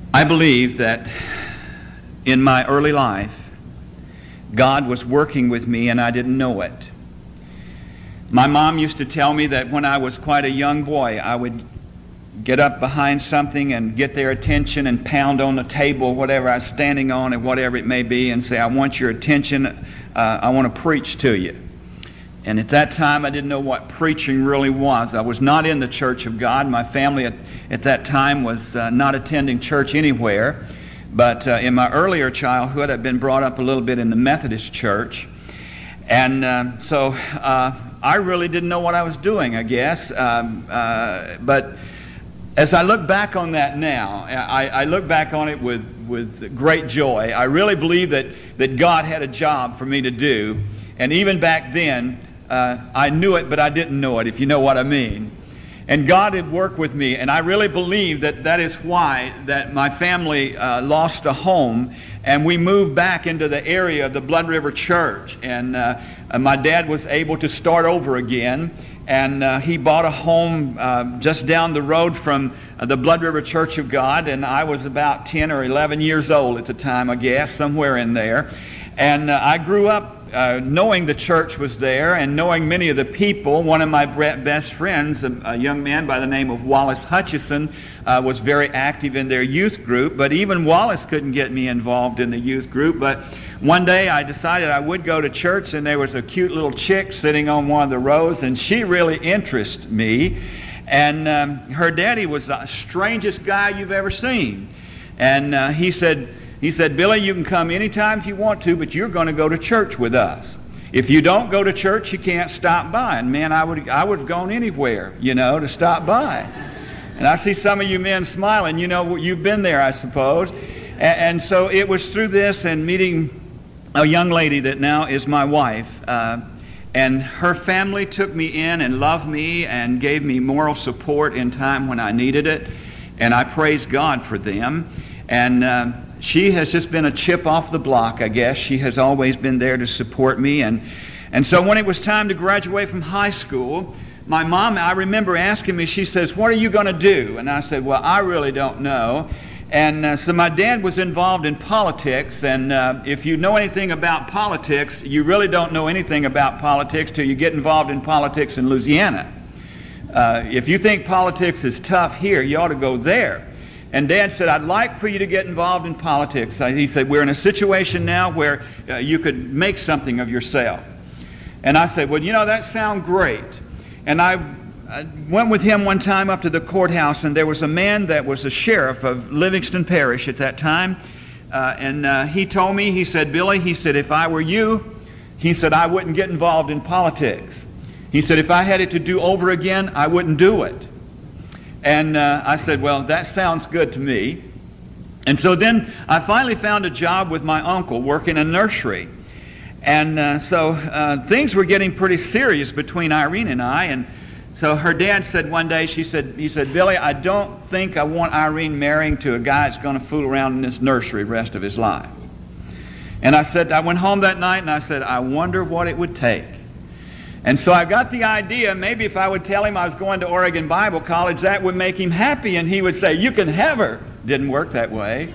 I believe that in my early life, God was working with me and I didn't know it. My mom used to tell me that when I was quite a young boy, I would get up behind something and get their attention and pound on the table, whatever I was standing on and whatever it may be, and say, I want your attention, I want to preach to you. And at that time, I didn't know what preaching really was. I was not in the Church of God. My family at that time was not attending church anywhere. But in my earlier childhood, I'd been brought up a little bit in the Methodist church. And so I really didn't know what I was doing, I guess. But as I look back on that now, I look back on it with great joy. I really believe that God had a job for me to do. And even back then, I knew it, but I didn't know it, if you know what I mean. And God had worked with me, and I really believe that is why that my family lost a home, and we moved back into the area of the Blood River Church. And my dad was able to start over again, and he bought a home just down the road from the Blood River Church of God, and I was about 10 or 11 years old at the time, I guess, somewhere in there. And I grew up knowing the church was there and knowing many of the people. One of my best friends, a young man by the name of Wallace Hutchison, was very active in their youth group. But even Wallace couldn't get me involved in the youth group. But one day I decided I would go to church, and there was a cute little chick sitting on one of the rows, and she really interested me. And her daddy was the strangest guy you've ever seen. And he said, Billy, you can come anytime if you want to, but you're going to go to church with us. If you don't go to church, you can't stop by. And man, I would have gone anywhere, to stop by. And I see some of you men smiling. You've been there, I suppose. And so it was through this and meeting a young lady that now is my wife. And her family took me in and loved me and gave me moral support in time when I needed it. And I praise God for them. And she has just been a chip off the block, I guess. She has always been there to support me. And so when it was time to graduate from high school, my mom, I remember asking me, she says, what are you going to do? And I said, well, I really don't know. And so my dad was involved in politics. And if you know anything about politics, you really don't know anything about politics till you get involved in politics in Louisiana. If you think politics is tough here, you ought to go there. And Dad said, I'd like for you to get involved in politics. He said, we're in a situation now where you could make something of yourself. And I said, well, that sounds great. And I went with him one time up to the courthouse, and there was a man that was a sheriff of Livingston Parish at that time. And he told me, he said, Billy, he said, if I were you, he said, I wouldn't get involved in politics. He said, if I had it to do over again, I wouldn't do it. And I said, well, that sounds good to me. And so then I finally found a job with my uncle working in a nursery. And so things were getting pretty serious between Irene and I. And so her dad said one day, he said, Billy, I don't think I want Irene marrying to a guy that's going to fool around in this nursery the rest of his life. And I went home that night and I said, I wonder what it would take. And so I got the idea, maybe if I would tell him I was going to Oregon Bible College, that would make him happy, and he would say, you can have her. Didn't work that way.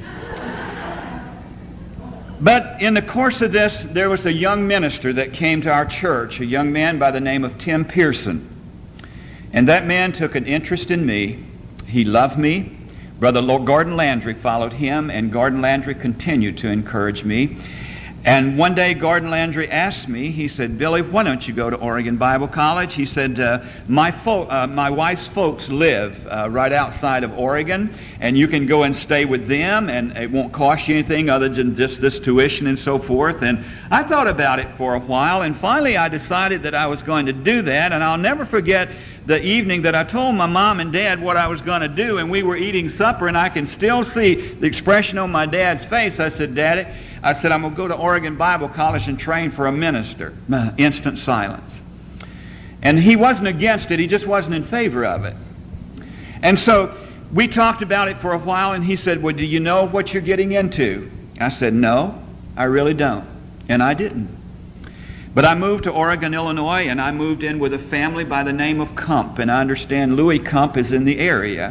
But in the course of this, there was a young minister that came to our church, a young man by the name of Tim Pearson. And that man took an interest in me. He loved me. Brother Gordon Landry followed him, and Gordon Landry continued to encourage me. And one day Gordon Landry asked me, he said, Billy, why don't you go to Oregon Bible College? He said, my wife's folks live right outside of Oregon, and you can go and stay with them, and it won't cost you anything other than just this tuition and so forth. And I thought about it for a while, and finally I decided that I was going to do that. And I'll never forget the evening that I told my mom and dad what I was going to do, and we were eating supper, and I can still see the expression on my dad's face. I said, Daddy, I'm going to go to Oregon Bible College and train for a minister. Instant silence. And he wasn't against it. He just wasn't in favor of it. And so we talked about it for a while, and he said, well, do you know what you're getting into? I said, no, I really don't. And I didn't. But I moved to Oregon, Illinois, and I moved in with a family by the name of Kump. And I understand Louis Kump is in the area.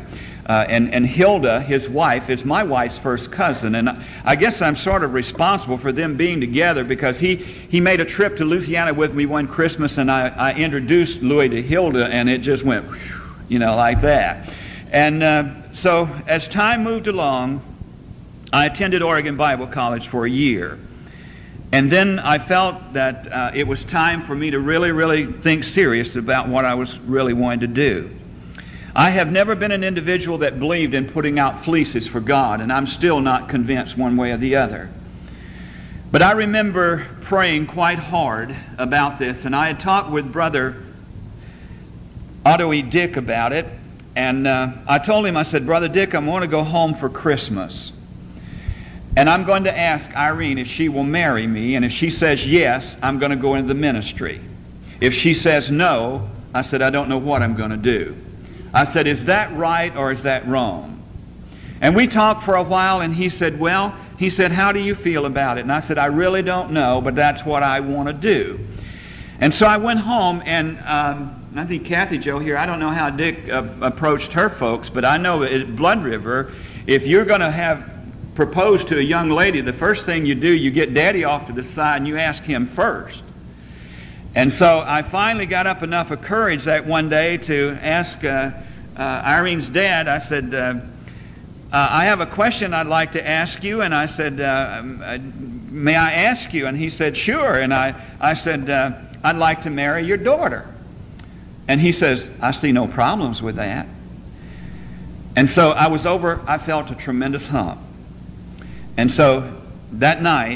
And Hilda, his wife, is my wife's first cousin. And I guess I'm sort of responsible for them being together because he made a trip to Louisiana with me one Christmas, and I introduced Louis to Hilda, and it just went, like that. And so as time moved along, I attended Oregon Bible College for a year. And then I felt that it was time for me to really, really think serious about what I was really wanting to do. I have never been an individual that believed in putting out fleeces for God, and I'm still not convinced one way or the other. But I remember praying quite hard about this, and I had talked with Brother Otto E. Dick about it, and I told him, I said, Brother Dick, I'm going to go home for Christmas, and I'm going to ask Irene if she will marry me, and if she says yes, I'm going to go into the ministry. If she says no, I said, I don't know what I'm going to do. I said, is that right or is that wrong? And we talked for a while, and he said, how do you feel about it? And I said, I really don't know, but that's what I want to do. And so I went home, and I think Kathy Jo here, I don't know how Dick approached her folks, but I know at Blood River, if you're going to propose to a young lady, the first thing you do, you get Daddy off to the side and you ask him first. And so I finally got up enough of courage that one day to ask Irene's dad. I said, I have a question I'd like to ask you. And I said, may I ask you? And he said, sure. And I said, I'd like to marry your daughter. And he says, I see no problems with that. And so I felt a tremendous hump. And so that night,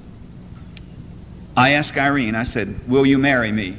I asked Irene, I said, will you marry me?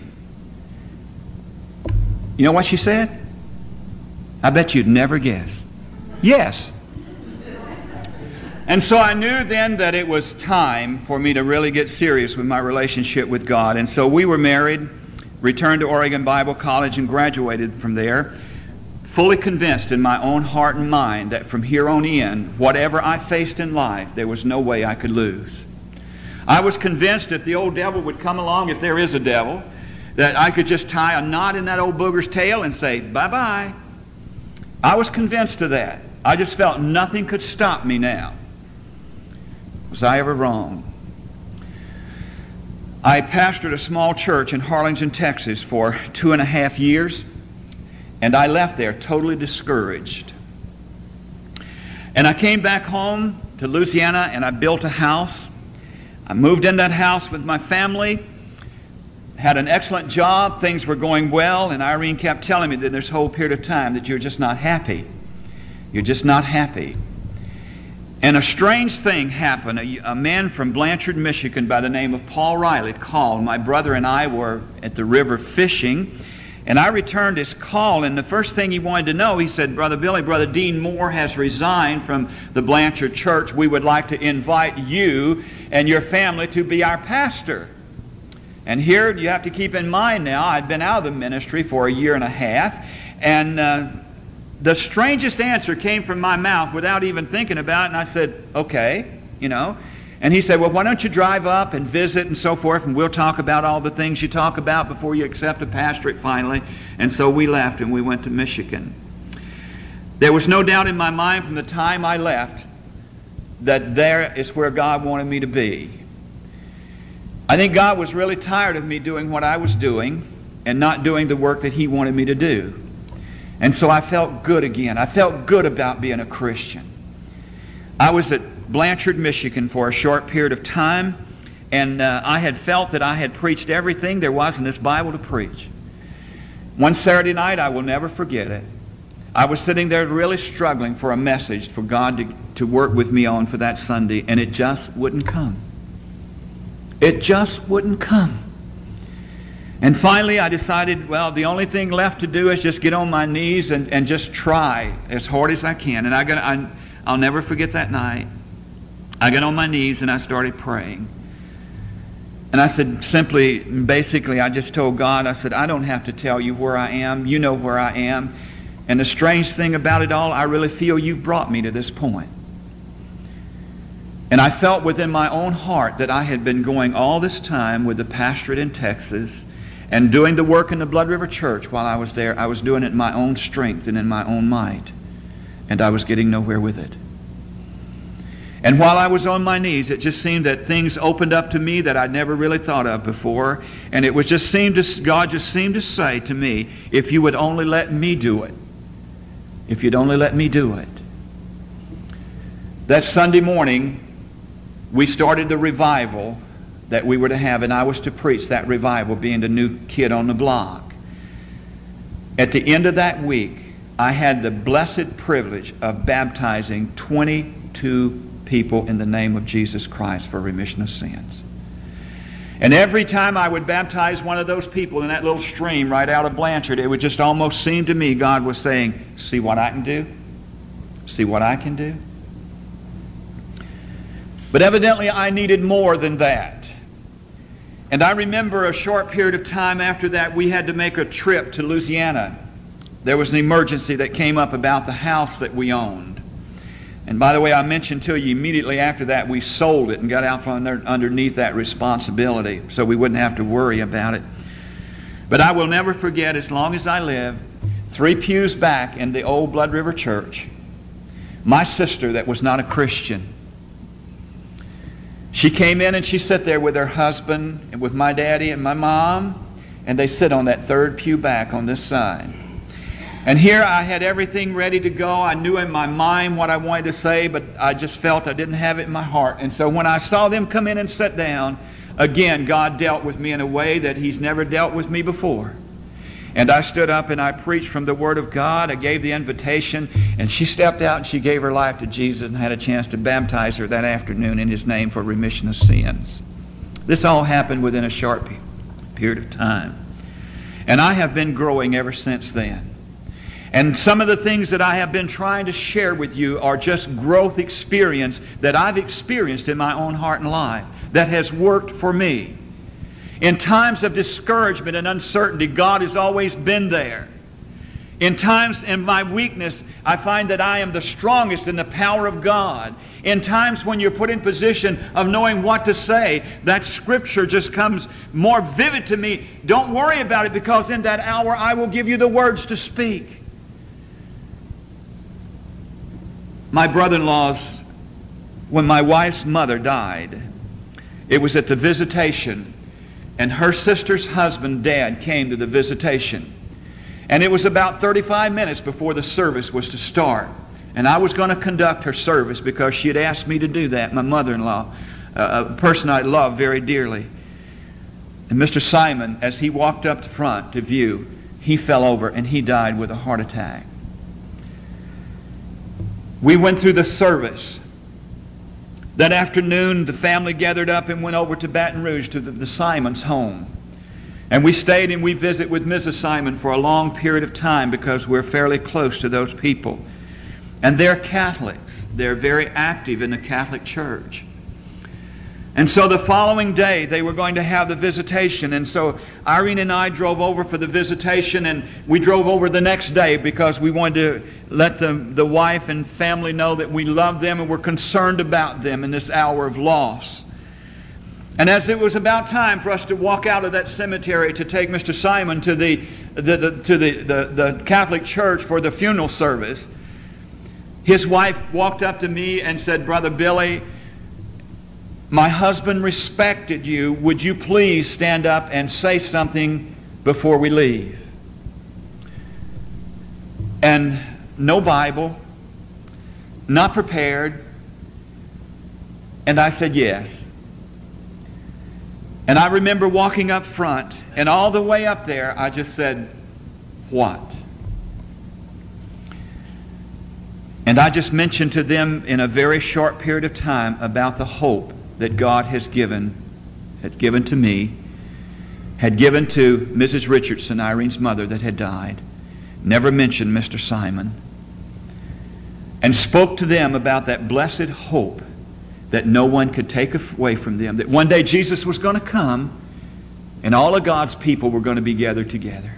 You know what she said? I bet you'd never guess. Yes. And so I knew then that it was time for me to really get serious with my relationship with God. And so we were married, returned to Oregon Bible College, and graduated from there, fully convinced in my own heart and mind that from here on in, whatever I faced in life, there was no way I could lose. I was convinced if the old devil would come along, if there is a devil, that I could just tie a knot in that old booger's tail and say, bye-bye. I was convinced of that. I just felt nothing could stop me now. Was I ever wrong? I pastored a small church in Harlingen, Texas for 2.5 years, and I left there totally discouraged. And I came back home to Louisiana, and I built a house. I moved in that house with my family, had an excellent job, things were going well, and Irene kept telling me that this whole period of time that you're just not happy. You're just not happy. And a strange thing happened. A man from Blanchard, Michigan by the name of Paul Riley called. My brother and I were at the river fishing, and I returned his call, and the first thing he wanted to know, he said, Brother Billy, Brother Dean Moore has resigned from the Blanchard Church. We would like to invite you and your family to be our pastor. And here you have to keep in mind now, I'd been out of the ministry for 1.5 years, and the strangest answer came from my mouth without even thinking about it, and I said, okay, And he said, well, why don't you drive up and visit and so forth, and we'll talk about all the things you talk about before you accept a pastorate finally. And so we left, and we went to Michigan. There was no doubt in my mind from the time I left that there is where God wanted me to be. I think God was really tired of me doing what I was doing and not doing the work that He wanted me to do. And so I felt good again. I felt good about being a Christian. I was at Blanchard, Michigan for a short period of time, and I had felt that I had preached everything there was in this Bible to preach. One Saturday night, I will never forget it. I was sitting there really struggling for a message for God to work with me on for that Sunday, and it just wouldn't come. It just wouldn't come. And finally I decided, well, the only thing left to do is just get on my knees and just try as hard as I can. And I'll never forget that night. I got on my knees and I started praying. And I said basically, I just told God, I said, I don't have to tell you where I am. You know where I am. And the strange thing about it all, I really feel you've brought me to this point. And I felt within my own heart that I had been going all this time with the pastorate in Texas and doing the work in the Blood River Church while I was there. I was doing it in my own strength and in my own might. and I was getting nowhere with it. And while I was on my knees, it just seemed that things opened up to me that I'd never really thought of before. And it was God just seemed to say to me, if you would only let me do it. If you'd only let me do it. That Sunday morning, we started the revival that we were to have, and I was to preach that revival, being the new kid on the block. At the end of that week, I had the blessed privilege of baptizing 22 people in the name of Jesus Christ for remission of sins. And every time I would baptize one of those people in that little stream right out of Blanchard, it would just almost seem to me God was saying, see what I can do? See what I can do? But evidently I needed more than that. And I remember a short period of time after that, we had to make a trip to Louisiana. There was an emergency that came up about the house that we owned. And by the way, I mentioned to you immediately after that, we sold it and got out from underneath that responsibility so we wouldn't have to worry about it. But I will never forget, as long as I live, 3 pews back in the old Blood River Church, my sister that was not a Christian, she came in and she sat there with her husband and with my daddy and my mom, and they sit on that 3rd pew back on this side. And here I had everything ready to go. I knew in my mind what I wanted to say, but I just felt I didn't have it in my heart. And so when I saw them come in and sit down, again, God dealt with me in a way that He's never dealt with me before. And I stood up and I preached from the Word of God. I gave the invitation, and she stepped out and she gave her life to Jesus and had a chance to baptize her that afternoon in His name for remission of sins. This all happened within a short period of time. And I have been growing ever since then. And some of the things that I have been trying to share with you are just growth experience that I've experienced in my own heart and life that has worked for me. In times of discouragement and uncertainty, God has always been there. In times in my weakness, I find that I am the strongest in the power of God. In times when you're put in position of knowing what to say, that scripture just comes more vivid to me. Don't worry about it, because in that hour I will give you the words to speak. My brother-in-law's, when my wife's mother died, it was at the visitation, and her sister's husband, Dad, came to the visitation. And it was about 35 minutes before the service was to start. And I was going to conduct her service because she had asked me to do that, my mother-in-law, a person I love very dearly. And Mr. Simon, as he walked up the front to view, he fell over and he died with a heart attack. We went through the service. That afternoon, the family gathered up and went over to Baton Rouge to the Simons' home. And we stayed and we visited with Mrs. Simon for a long period of time because we're fairly close to those people. And they're Catholics. They're very active in the Catholic Church. And so the following day, they were going to have the visitation. And so Irene and I drove over for the visitation, and we drove over the next day because we wanted to let the wife and family know that we love them and we're concerned about them in this hour of loss. And as it was about time for us to walk out of that cemetery to take Mr. Simon to the Catholic Church for the funeral service, his wife walked up to me and said, "Brother Billy, my husband respected you. Would you please stand up and say something before we leave?" And no Bible, not prepared. And I said yes. And I remember walking up front, and all the way up there, I just said, "What?" And I just mentioned to them in a very short period of time about the hope that God had given to me, had given to Mrs. Richardson, Irene's mother, that had died. Never mentioned Mr. Simon. And spoke to them about that blessed hope that no one could take away from them. That one day Jesus was going to come and all of God's people were going to be gathered together.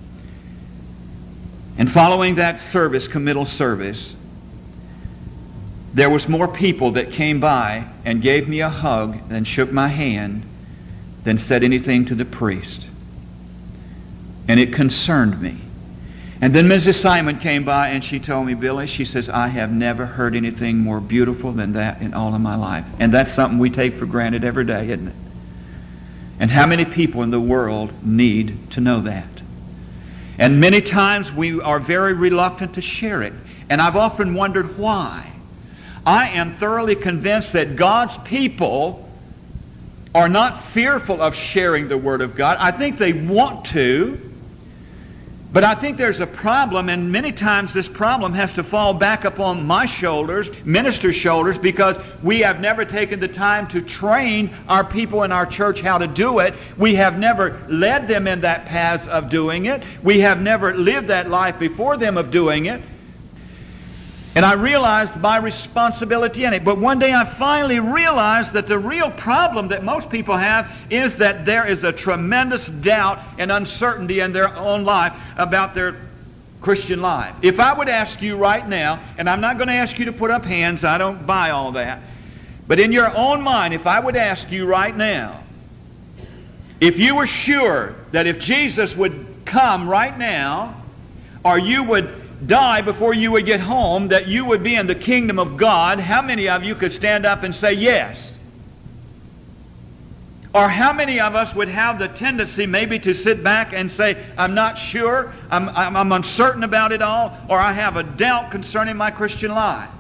And following that service, committal service, there was more people that came by and gave me a hug and shook my hand than said anything to the priest. And it concerned me. And then Mrs. Simon came by and she told me, Billy, she says, I have never heard anything more beautiful than that in all of my life. And that's something we take for granted every day, isn't it? And how many people in the world need to know that? And many times we are very reluctant to share it. And I've often wondered why. I am thoroughly convinced that God's people are not fearful of sharing the Word of God. I think they want to. But I think there's a problem, and many times this problem has to fall back upon my shoulders, ministers' shoulders, because we have never taken the time to train our people in our church how to do it. We have never led them in that path of doing it. We have never lived that life before them of doing it. And I realized my responsibility in it. But one day I finally realized that the real problem that most people have is that there is a tremendous doubt and uncertainty in their own life about their Christian life. If I would ask you right now, and I'm not going to ask you to put up hands, I don't buy all that. But in your own mind, if I would ask you right now, if you were sure that if Jesus would come right now, or you would die before you would get home, that you would be in the kingdom of God, how many of you could stand up and say yes? Or how many of us would have the tendency maybe to sit back and say, I'm not sure, I'm uncertain about it all, or I have a doubt concerning my Christian life?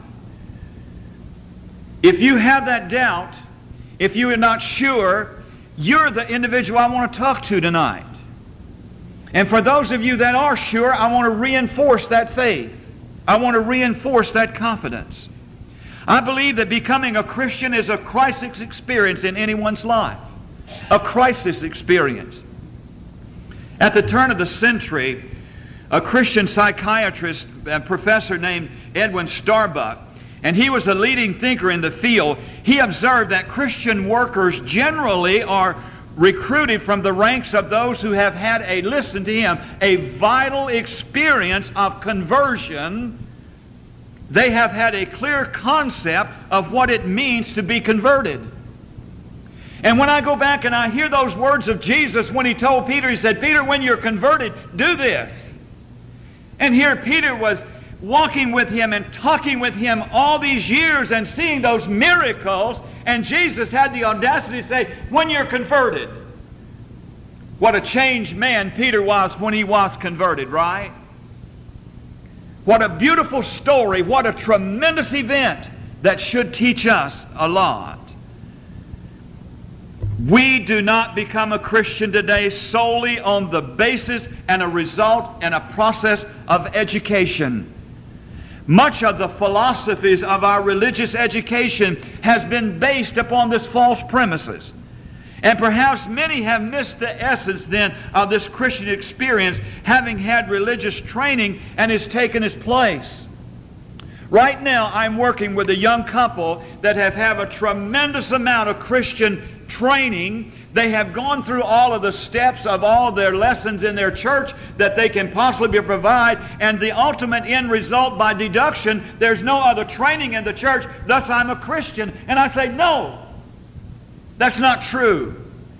If you have that doubt, if you are not sure, you're the individual I want to talk to tonight. And for those of you that are sure, I want to reinforce that faith. I want to reinforce that confidence. I believe that becoming a Christian is a crisis experience in anyone's life. A crisis experience. At the turn of the century, a Christian psychiatrist and professor named Edwin Starbuck, and he was a leading thinker in the field, he observed that Christian workers generally are recruited from the ranks of those who have had listen to him, a vital experience of conversion. They have had a clear concept of what it means to be converted. And when I go back and I hear those words of Jesus when he told Peter, he said, Peter, when you're converted, do this. And here Peter was walking with him and talking with him all these years and seeing those miracles. And Jesus had the audacity to say, when you're converted. What a changed man Peter was when he was converted, right? What a beautiful story. What a tremendous event that should teach us a lot. We do not become a Christian today solely on the basis and a result and a process of education. Much of the philosophies of our religious education has been based upon this false premises. And perhaps many have missed the essence then of this Christian experience, having had religious training and it's taken its place. Right now I'm working with a young couple that have a tremendous amount of Christian training. They have gone through all of the steps of all their lessons in their church that they can possibly provide, and the ultimate end result by deduction, there's no other training in the church, thus I'm a Christian. And I say, no, that's not true.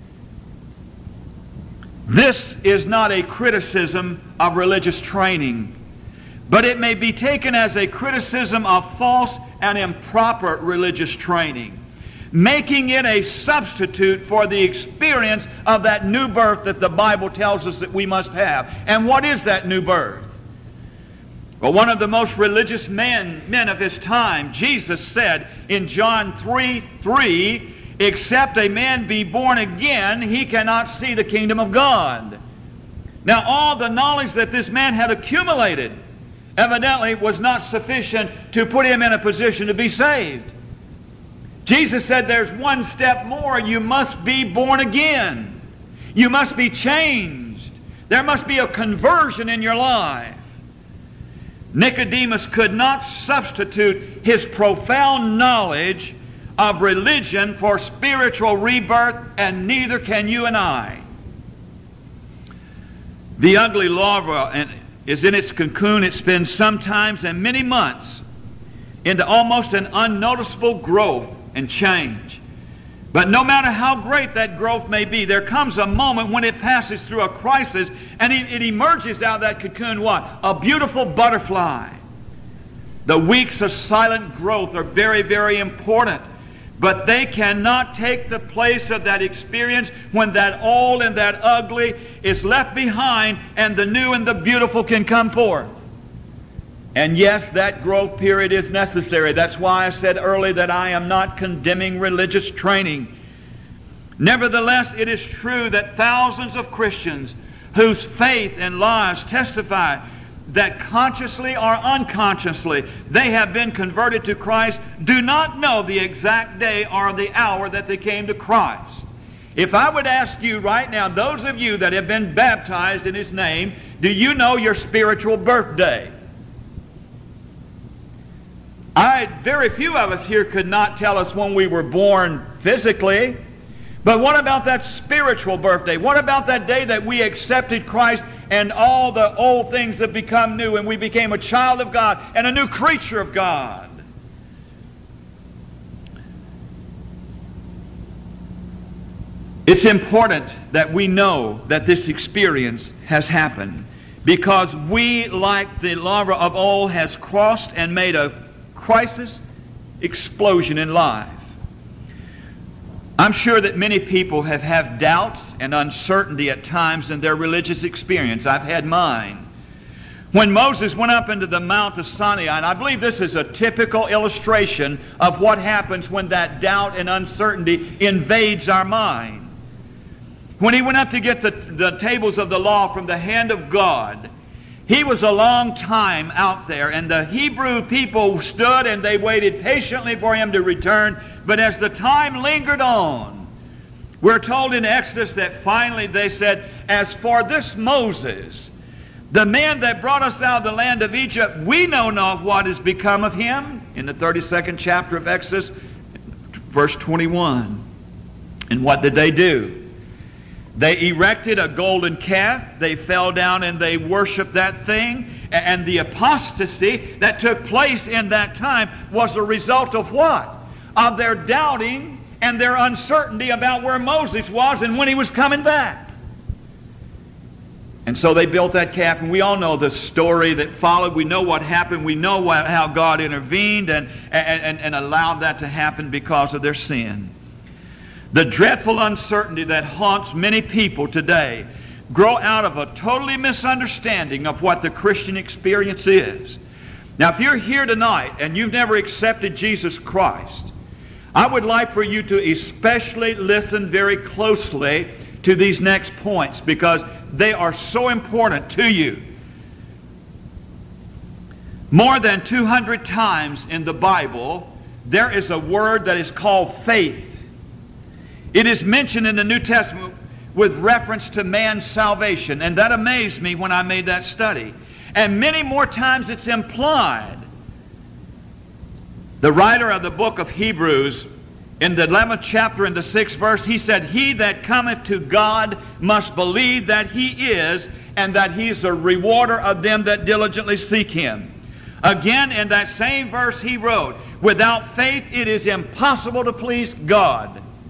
This is not a criticism of religious training, but it may be taken as a criticism of false and improper religious training, making it a substitute for the experience of that new birth that the Bible tells us that we must have. And what is that new birth? Well, one of the most religious men of his time, Jesus said in John 3:3, except a man be born again, he cannot see the kingdom of God. Now, all the knowledge that this man had accumulated evidently was not sufficient to put him in a position to be saved. Jesus said there's one step more. You must be born again. You must be changed. There must be a conversion in your life. Nicodemus could not substitute his profound knowledge of religion for spiritual rebirth, and neither can you and I. The ugly larva is in its cocoon. It spends sometimes and many months into almost an unnoticeable growth and change. But no matter how great that growth may be, there comes a moment when it passes through a crisis and it emerges out of that cocoon what? A beautiful butterfly. The weeks of silent growth are very, very important. But they cannot take the place of that experience when that old and that ugly is left behind and the new and the beautiful can come forth. And yes, that growth period is necessary. That's why I said earlier that I am not condemning religious training. Nevertheless, it is true that thousands of Christians whose faith and lives testify that consciously or unconsciously they have been converted to Christ do not know the exact day or the hour that they came to Christ. If I would ask you right now, those of you that have been baptized in His name, do you know your spiritual birthday? Very few of us here could not tell us when we were born physically. But what about that spiritual birthday? What about that day that we accepted Christ and all the old things have become new and we became a child of God and a new creature of God? It's important that we know that this experience has happened because we, like the larva of old, has crossed and made a crisis explosion in life. I'm sure that many people have had doubts and uncertainty at times in their religious experience. I've had mine. When Moses went up into the Mount of Sinai, and I believe this is a typical illustration of what happens when that doubt and uncertainty invades our mind. When he went up to get the tables of the law from the hand of God, he was a long time out there, and the Hebrew people stood and they waited patiently for him to return. But as the time lingered on, we're told in Exodus that finally they said, "As for this Moses, the man that brought us out of the land of Egypt, we know not what has become of him." In the 32nd chapter of Exodus, verse 21. And what did they do? They erected a golden calf. They fell down and they worshiped that thing. And the apostasy that took place in that time was a result of what? Of their doubting and their uncertainty about where Moses was and when he was coming back. And so they built that calf, and we all know the story that followed. We know what happened. We know how God intervened and allowed that to happen because of their sin. The dreadful uncertainty that haunts many people today grow out of a totally misunderstanding of what the Christian experience is. Now, if you're here tonight and you've never accepted Jesus Christ, I would like for you to especially listen very closely to these next points because they are so important to you. More than 200 times in the Bible, there is a word that is called faith. It is mentioned in the New Testament with reference to man's salvation, and that amazed me when I made that study. And many more times it's implied. The writer of the book of Hebrews, in the 11th chapter and the 6th verse, he said, "He that cometh to God must believe that He is, and that He is a rewarder of them that diligently seek Him." Again, in that same verse he wrote, "Without faith it is impossible to please God."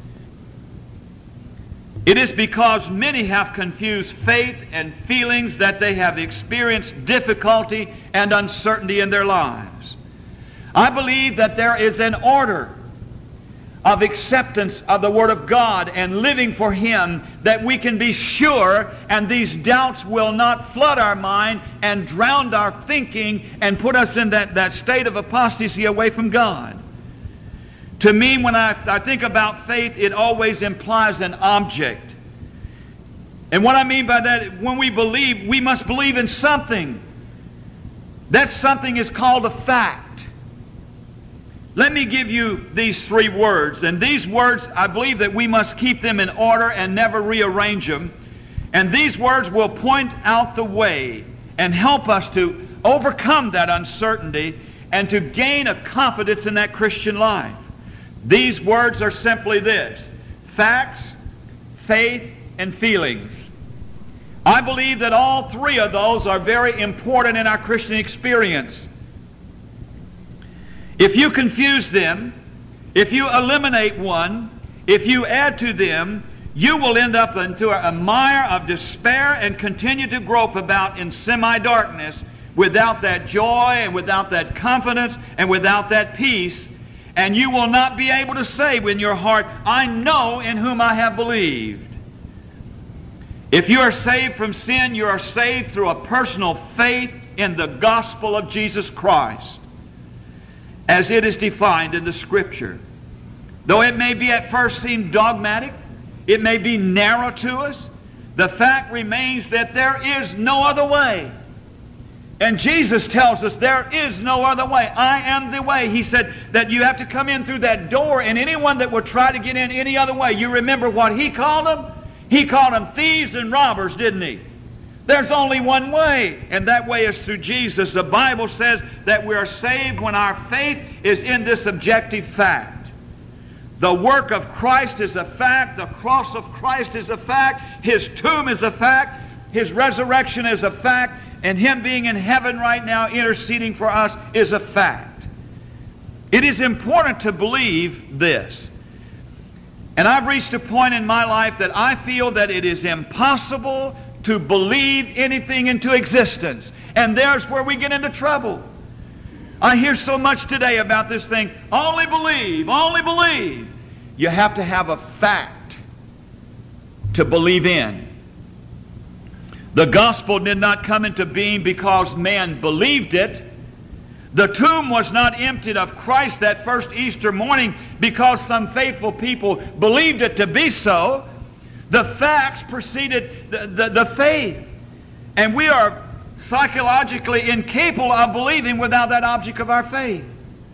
It is because many have confused faith and feelings that they have experienced difficulty and uncertainty in their lives. I believe that there is an order of acceptance of the Word of God and living for Him that we can be sure, and these doubts will not flood our mind and drown our thinking and put us in that state of apostasy away from God. To me, when I think about faith, it always implies an object. And what I mean by that, when we believe, we must believe in something. That something is called a fact. Let me give you these three words. And these words, I believe that we must keep them in order and never rearrange them. And these words will point out the way and help us to overcome that uncertainty and to gain a confidence in that Christian life. These words are simply this: facts, faith, and feelings. I believe that all three of those are very important in our Christian experience. If you confuse them, if you eliminate one, If you add to them, you will end up into a mire of despair and continue to grope about in semi-darkness without that joy and without that confidence and without that peace. And you will not be able to say in your heart, I know in whom I have believed. If you are saved from sin, you are saved through a personal faith in the gospel of Jesus Christ, as it is defined in the Scripture. Though it may be at first seem dogmatic, it may be narrow to us, the fact remains that there is no other way. And Jesus tells us there is no other way. I am the way. He said that you have to come in through that door, and anyone that will try to get in any other way, you remember what He called them? He called them thieves and robbers, didn't He? There's only one way, and that way is through Jesus. The Bible says that we are saved when our faith is in this objective fact. The work of Christ is a fact. The cross of Christ is a fact. His tomb is a fact. His resurrection is a fact. And Him being in heaven right now interceding for us is a fact. It is important to believe this. And I've reached a point in my life that I feel that it is impossible to believe anything into existence. And there's where we get into trouble. I hear so much today about this thing. Only believe, only believe. You have to have a fact to believe in. The gospel did not come into being because man believed it. The tomb was not emptied of Christ that first Easter morning because some faithful people believed it to be so. The facts preceded the faith. And we are psychologically incapable of believing without that object of our faith.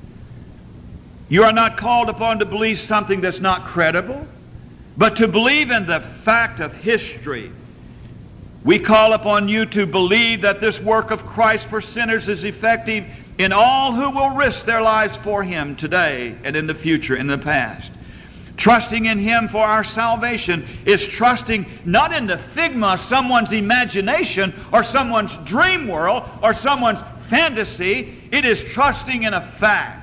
You are not called upon to believe something that's not credible, but to believe in the fact of history. We call upon you to believe that this work of Christ for sinners is effective in all who will risk their lives for Him today and in the future, in the past. Trusting in Him for our salvation is trusting not in the figment of someone's imagination or someone's dream world or someone's fantasy. It is trusting in a fact.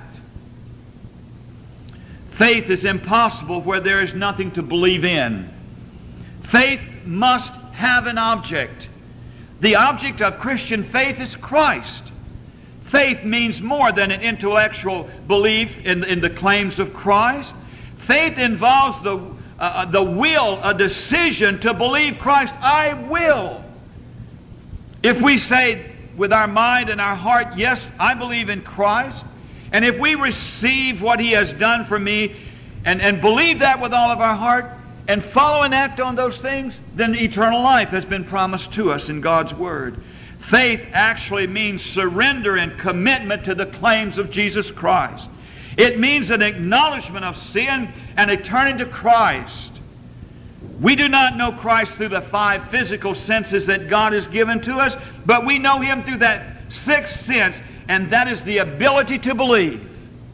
Faith is impossible where there is nothing to believe in. Faith must have an object. The object of Christian faith is Christ. Faith means more than an intellectual belief in the claims of Christ. Faith involves the will, a decision to believe Christ. I will. If we say with our mind and our heart, yes, I believe in Christ, and if we receive what He has done for me and believe that with all of our heart and follow and act on those things, then eternal life has been promised to us in God's Word. Faith actually means surrender and commitment to the claims of Jesus Christ. It means an acknowledgement of sin and a turning to Christ. We do not know Christ through the 5 physical senses that God has given to us, but we know Him through that 6th sense, and that is the ability to believe.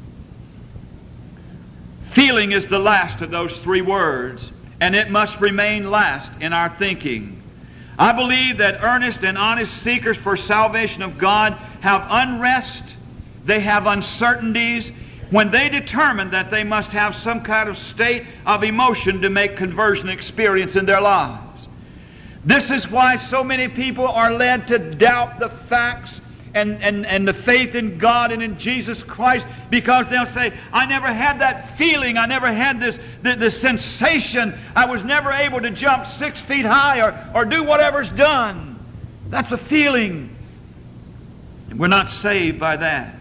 Feeling is the last of those 3 words, and it must remain last in our thinking. I believe that earnest and honest seekers for salvation of God have unrest, they have uncertainties, when they determine that they must have some kind of state of emotion to make conversion experience in their lives. This is why so many people are led to doubt the facts and the faith in God and in Jesus Christ, because they'll say, I never had that feeling, I never had this sensation, I was never able to jump 6 feet high or do whatever's done. That's a feeling. And we're not saved by that.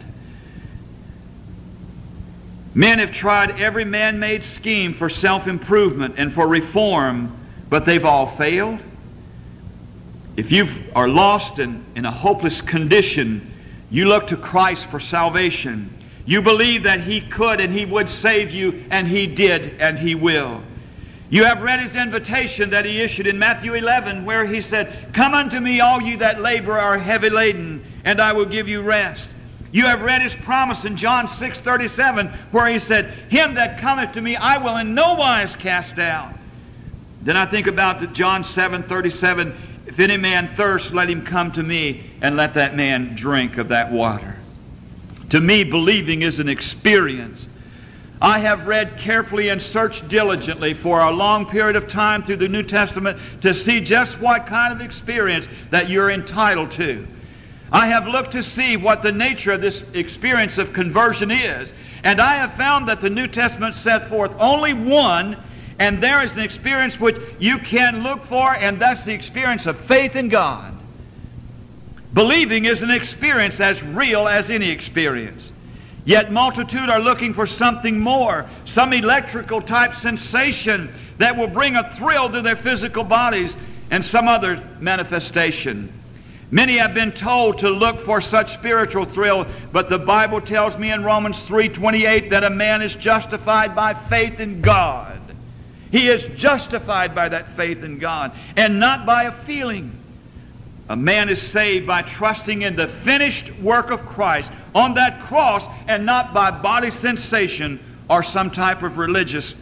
Men have tried every man-made scheme for self-improvement and for reform, but they've all failed. If you are lost in a hopeless condition, you look to Christ for salvation. You believe that He could and He would save you, and He did and He will. You have read His invitation that He issued in Matthew 11, where He said, Come unto me, all you that labor are heavy laden, and I will give you rest. You have read His promise in John 6:37, where He said, Him that cometh to me I will in no wise cast out. Then I think about John 7:37, If any man thirst, let him come to me, and let that man drink of that water. To me, believing is an experience. I have read carefully and searched diligently for a long period of time through the New Testament to see just what kind of experience that you're entitled to. I have looked to see what the nature of this experience of conversion is. And I have found that the New Testament set forth only one, and there is an experience which you can look for, and that's the experience of faith in God. Believing is an experience as real as any experience. Yet multitude are looking for something more, some electrical type sensation that will bring a thrill to their physical bodies and some other manifestation. Many have been told to look for such spiritual thrill, but the Bible tells me in Romans 3:28 that a man is justified by faith in God. He is justified by that faith in God and not by a feeling. A man is saved by trusting in the finished work of Christ on that cross and not by body sensation or some type of religious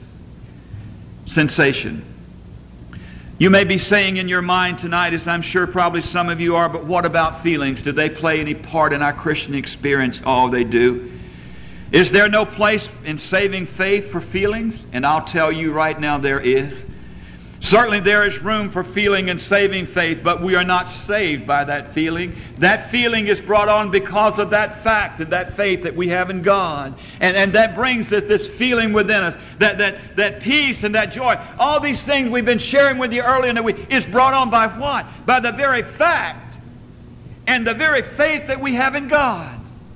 sensation. You may be saying in your mind tonight, as I'm sure probably some of you are, but what about feelings? Do they play any part in our Christian experience? Oh, they do. Is there no place in saving faith for feelings? And I'll tell you right now there is. Certainly there is room for feeling and saving faith, but we are not saved by that feeling. That feeling is brought on because of that fact and that faith that we have in God. And that brings this feeling within us, that peace and that joy. All these things we've been sharing with you earlier in the week is brought on by what? By the very fact and the very faith that we have in God.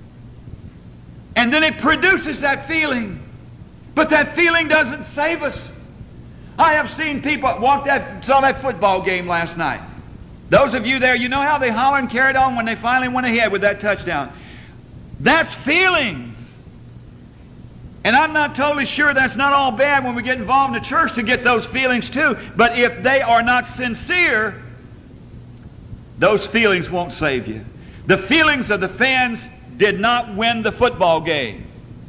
And then it produces that feeling. But that feeling doesn't save us. I have seen people saw that football game last night. Those of you there, you know how they hollered and carried on when they finally went ahead with that touchdown. That's feelings. And I'm not totally sure that's not all bad when we get involved in the church to get those feelings too. But if they are not sincere, those feelings won't save you. The feelings of the fans did not win the football game.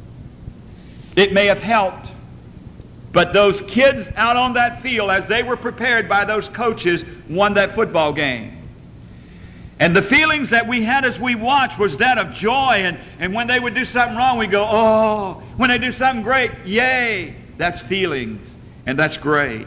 It may have helped. But those kids out on that field, as they were prepared by those coaches, won that football game. And the feelings that we had as we watched was that of joy. And when they would do something wrong, we go, oh. When they do something great, yay. That's feelings. And that's great.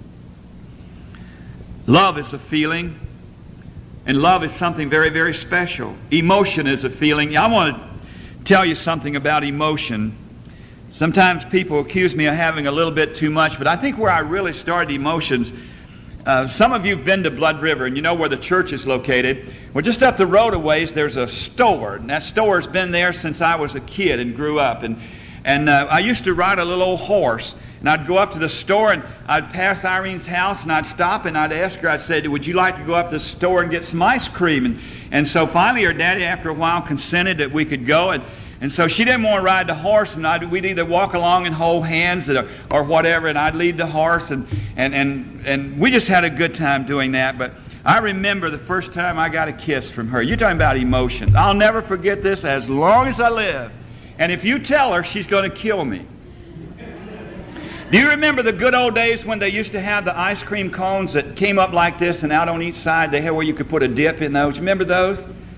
Love is a feeling. And love is something very, very special. Emotion is a feeling. I want to tell you something about emotion. Sometimes people accuse me of having a little bit too much, but I think where I really started emotions, some of you have been to Blood River, and you know where the church is located. Well, just up the road a ways, there's a store, and that store's been there since I was a kid and grew up. And I used to ride a little old horse, and I'd go up to the store, and I'd pass Irene's house, and I'd stop, and I'd ask her, I'd say, would you like to go up to the store and get some ice cream? And so finally her daddy, after a while, consented that we could go, and so she didn't want to ride the horse, and we'd either walk along and hold hands or whatever, and I'd lead the horse, and we just had a good time doing that. But I remember the first time I got a kiss from her. You're talking about emotions. I'll never forget this as long as I live. And if you tell her, she's going to kill me. Do you remember the good old days when they used to have the ice cream cones that came up like this, and out on each side they had where you could put a dip in those? You remember those?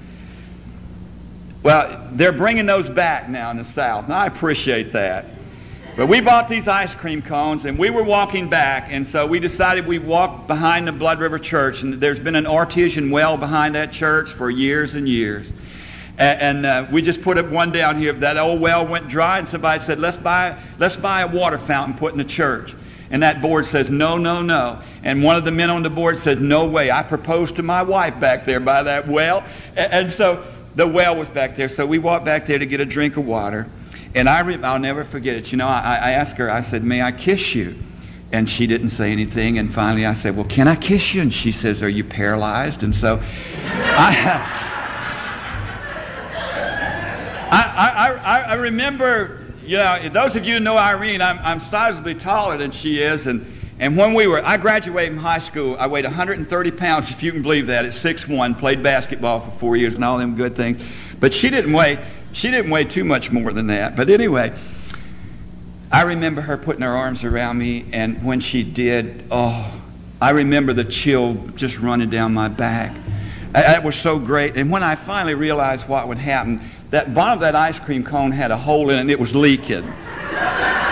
Well, they're bringing those back now in the South, and I appreciate that. But we bought these ice cream cones, and we were walking back, and so we decided we'd walk behind the Blood River Church, and there's been an artesian well behind that church for years and years. And we just put up one down here. That old well went dry, and somebody said, let's buy a water fountain put in the church. And that board says, no, no, no. And one of the men on the board says, no way. I proposed to my wife back there by that well. And so the well was back there, so we walked back there to get a drink of water. And I'll never forget it. You know, I asked her, I said, may I kiss you? And she didn't say anything. And finally I said, well, can I kiss you? And she says, are you paralyzed? And so I remember, you know, those of you who know Irene, I'm sizably taller than she is. And when I graduated from high school, I weighed 130 pounds, if you can believe that, at 6'1", played basketball for 4 years and all them good things. But she didn't weigh too much more than that. But anyway, I remember her putting her arms around me, and when she did, I remember the chill just running down my back. That was so great. And when I finally realized what would happen, that bottom of that ice cream cone had a hole in it, and it was leaking.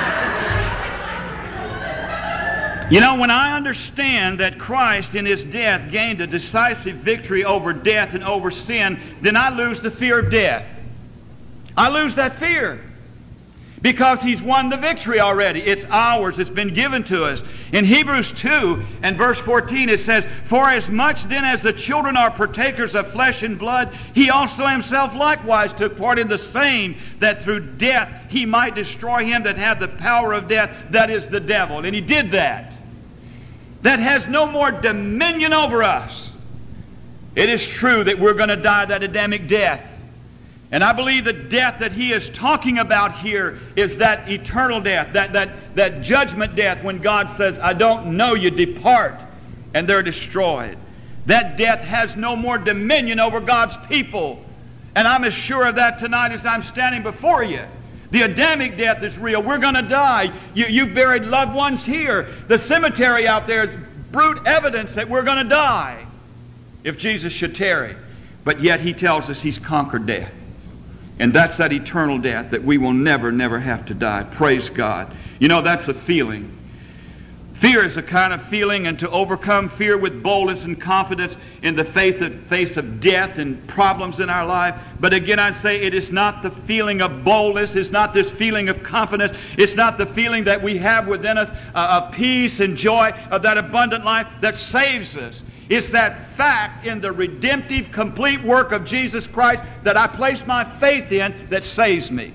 You know, when I understand that Christ in his death gained a decisive victory over death and over sin, then I lose the fear of death. I lose that fear. Because he's won the victory already. It's ours. It's been given to us. In Hebrews 2 and verse 14 it says, "For as much then as the children are partakers of flesh and blood, he also himself likewise took part in the same, that through death he might destroy him that had the power of death, that is the devil." And he did that. That has no more dominion over us. It is true that we're going to die that Adamic death. And I believe the death that he is talking about here is that eternal death, that judgment death when God says, "I don't know you, depart," and they're destroyed. That death has no more dominion over God's people. And I'm as sure of that tonight as I'm standing before you. The Adamic death is real. We're going to die. You've buried loved ones here. The cemetery out there is brute evidence that we're going to die if Jesus should tarry. But yet he tells us he's conquered death. And that's that eternal death that we will never, never have to die. Praise God. You know, that's a feeling. Fear is a kind of feeling, and to overcome fear with boldness and confidence in the face of death and problems in our life. But again, I say it is not the feeling of boldness. It's not this feeling of confidence. It's not the feeling that we have within us of peace and joy of that abundant life that saves us. It's that fact in the redemptive, complete work of Jesus Christ that I place my faith in that saves me.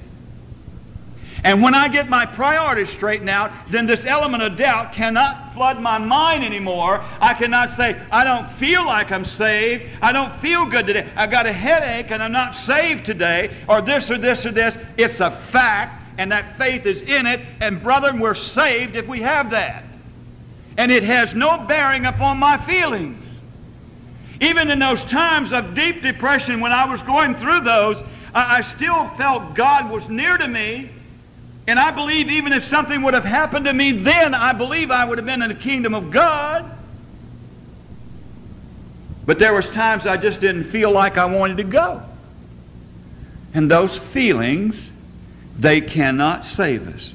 And when I get my priorities straightened out, then this element of doubt cannot flood my mind anymore. I cannot say, "I don't feel like I'm saved. I don't feel good today. I got a headache and I'm not saved today," or this or this or this. It's a fact, and that faith is in it. And brethren, we're saved if we have that. And it has no bearing upon my feelings. Even in those times of deep depression, when I was going through those, I still felt God was near to me. And I believe even if something would have happened to me then, I believe I would have been in the kingdom of God. But there was times I just didn't feel like I wanted to go. And those feelings, they cannot save us.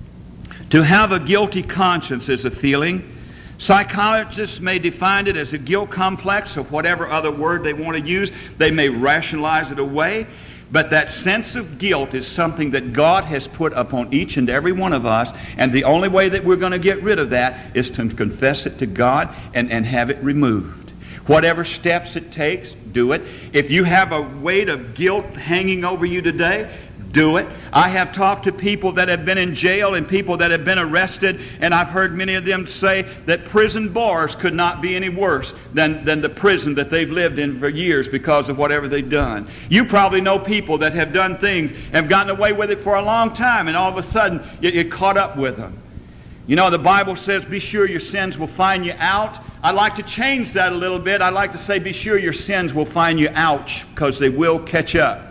To have a guilty conscience is a feeling. Psychologists may define it as a guilt complex, or whatever other word they want to use. They may rationalize it away. But that sense of guilt is something that God has put upon each and every one of us. And the only way that we're going to get rid of that is to confess it to God and have it removed. Whatever steps it takes, do it. If you have a weight of guilt hanging over you today, do it. I have talked to people that have been in jail and people that have been arrested, and I've heard many of them say that prison bars could not be any worse than the prison that they've lived in for years because of whatever they've done. You probably know people that have done things, have gotten away with it for a long time, and all of a sudden it caught up with them. You know, the Bible says, "Be sure your sins will find you out." I'd like to change that a little bit. I'd like to say, "Be sure your sins will find you ouch," because they will catch up.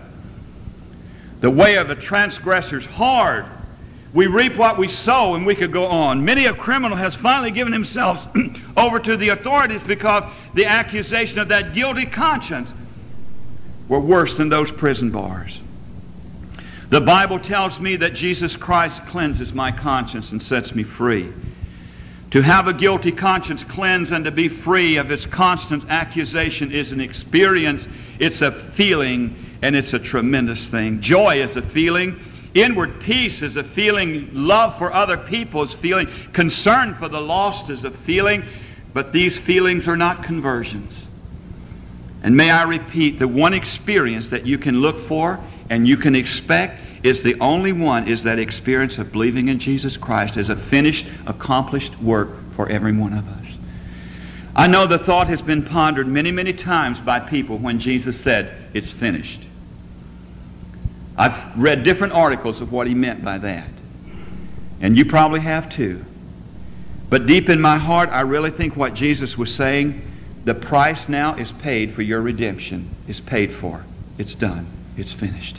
The way of a transgressor is hard. We reap what we sow, and we could go on. Many a criminal has finally given himself over to the authorities because the accusation of that guilty conscience were worse than those prison bars. The Bible tells me that Jesus Christ cleanses my conscience and sets me free. To have a guilty conscience cleansed and to be free of its constant accusation is an experience. It's a feeling. And it's a tremendous thing. Joy is a feeling. Inward peace is a feeling. Love for other people is a feeling. Concern for the lost is a feeling. But these feelings are not conversions. And may I repeat, the one experience that you can look for and you can expect is the only one, is that experience of believing in Jesus Christ as a finished, accomplished work for every one of us. I know the thought has been pondered many, many times by people when Jesus said, "It's finished." I've read different articles of what he meant by that. And you probably have too. But deep in my heart, I really think what Jesus was saying, the price now is paid for your redemption. It's paid for. It's done. It's finished.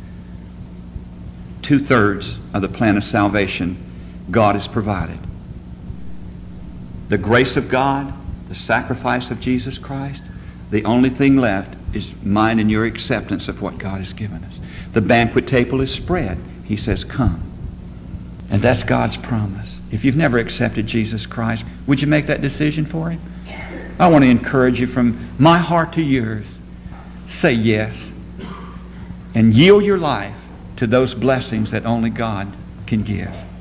2/3 of the plan of salvation God has provided. The grace of God, the sacrifice of Jesus Christ, the only thing left is mine and your acceptance of what God has given us. The banquet table is spread. He says, "Come." And that's God's promise. If you've never accepted Jesus Christ, would you make that decision for Him? I want to encourage you from my heart to yours. Say yes. And yield your life to those blessings that only God can give.